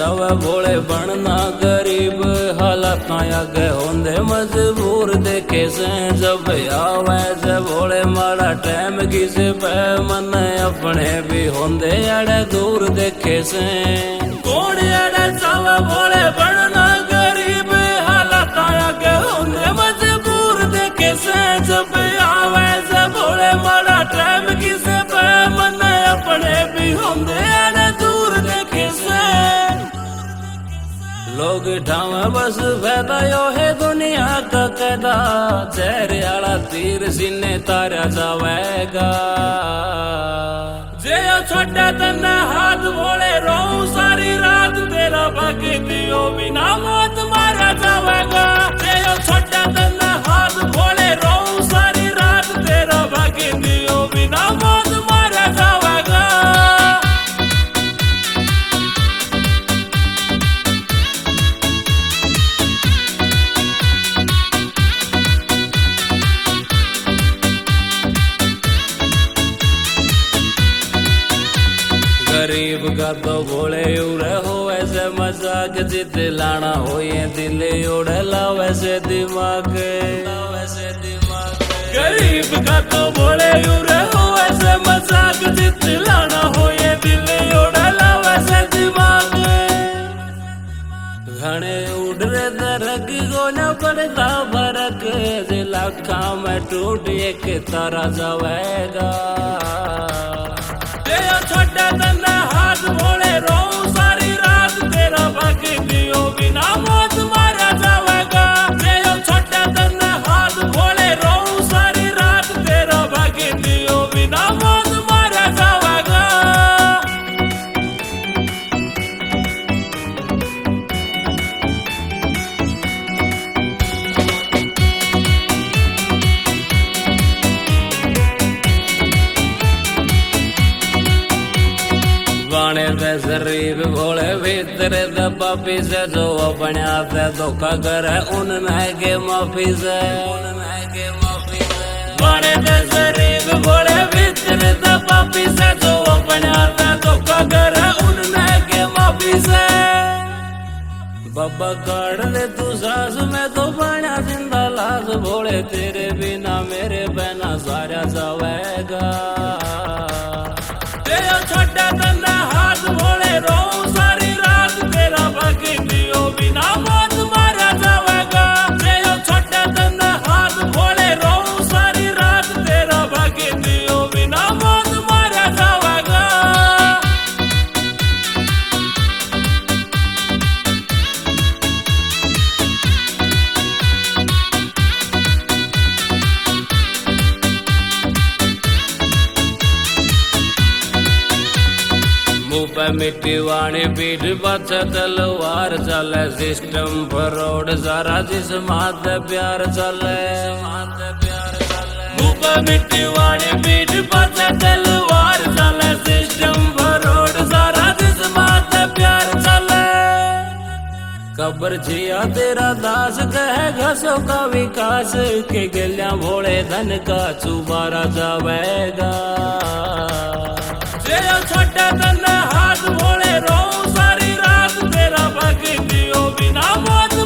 जावे भोले बनना गरीब, हालात आगे होंदे मजबूर देखे से जब आवे से भोले माड़ा टाइम किसे पे मन अपने भी होंदे अड़े दूर देखे से। कौन अड़े जावे भोले बनना गरीब, हालात आगे होंदे मजबूर देखे से जब आवे से भोले माड़ा टाइम किसे पे मन अपने भी होंदे अड़े दूर देखे से। लोग ठावे बस फायदा यो है दुनिया का कैदा, चेहरे आला तीर सीने तारा जावेगा। जे छोटा तन्ना हाथ भोले रो सारी रात, तेरा बाकी दियो बिना मौत मारा जावेगा। जे छोटा तन्ना हाथ भोले रो सारी रात, तेरा बाकी दियो बिना मौत मारा जावेगा। गरीब का तो भोले उड़े हो ऐसे मजाक, जित लाना हो ये दिल उड़े लाओ वैसे दिमाग। गरीब का तो भोले उड़े हो ऐसे मजाक, जित लाना हो ये दिल उड़े लाओ वैसे दिमाग। घने उड़ रहे दरक को न पड़ता फर्क, लाखा में टूट एक तारा जावेगा। छोटा तन्ना हाथ भोले रो सारी रात, तेरा बाकी दियो बिना मौत मारा जावेगा। छोटा तन्ना हाथ भोले रो सारी रात, तेरा बाकी दियो बिना मौत मारा जावेगा। बाणे दे शरीफ भोले भीतर दबा पीसे, जो अपने आप धोखा करे उनने के माफी से। बाणे दे शरीफ भोले भीतर दबा पीसे, जो अपने आप धोखा करे उनने के माफी से। बाबा काट ले तू सास में तो बना जिंदा लाश, भोले तेरे बिना मेरे बहना सारा जावेगा। छोटा तन्ना हाथ भोले रो सारी रात, तेरा बाकी दियो बिना मौत मारा जावेगा। छोटा तन्ना हाथ भोले रो सारी रात, तेरा बाकी दियो बिना मौत मारा जावेगा। मुँह पे मिट्टी वाणी पीठ बच तलवार चले, सिस्टम फरोड सारा जिस्मात प्यार चले। मुँह पे मिट्टी वाणी पीठ बच तलवार चले, सिस्टम फरोड सारा जिस्मात प्यार चले। कब्र जिया तेरा दास कहे घसो का विकास, के गलियां भोले धन का चुबारा जावेगा। छोटा तन्ना हाथ भोले रो सारी रात, तेरा बाकी दियो बिना मौत